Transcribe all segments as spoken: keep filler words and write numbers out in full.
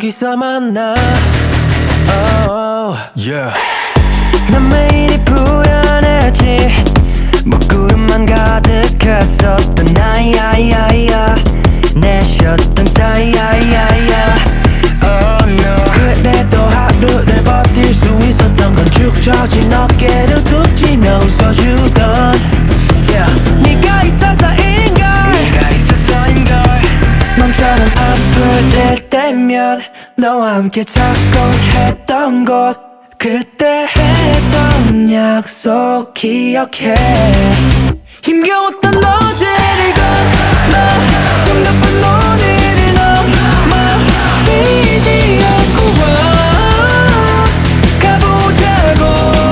거기서 만나. oh. Yeah. 난 매일이 불안하지. 먹구름만 가득했었던 나야야야. 내쉬었던 사이야야야. oh, no. 그래도 하루를 버틸 수 있었던 건 축 처진 어깨를 툭 치며 웃어주던 yeah. 네가 있어서인걸. 네가 있어서인걸. 맘처럼 아플 때면 너와 함께 작곡했던 곳, 그때 했던 약속 기억해. 힘겨웠던 어제를 건너 숨가쁜 오늘을 넘어 쉬지 않고 와 가보자고.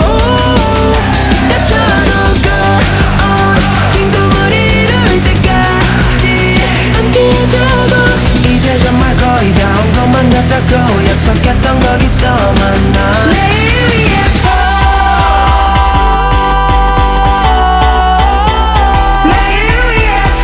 나처럼 그 긴 꿈을 이룰 때까지 함께자고. 이제 정말 거의 다 온 것만 같다고 약속했던 거기서 만나. 내일 위해서 내일 위해서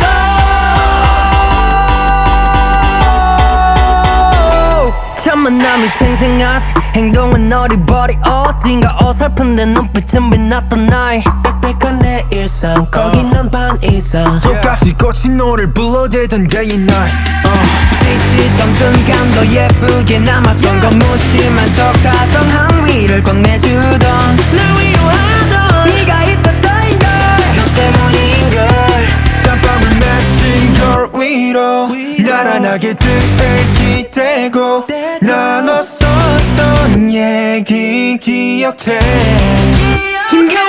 첫 만남이 생생하시 행동은 어리버리 어딘가 어설픈 내 눈빛은 빛났던 나이 빽빽한 내 일상 거기는 반 이상 똑같이 꽃이 너를 불러대던 day and night. 지치던 순간도 예쁘게 남았던 건 무심한 척하던 항위를 건네주던 날 위로하던 네가 있었어인걸. 너 때문인걸. 땀방울 맺힌 걸 위로 나란하게 등을 기대고 나눴었던 얘기 기억해. 힘겨워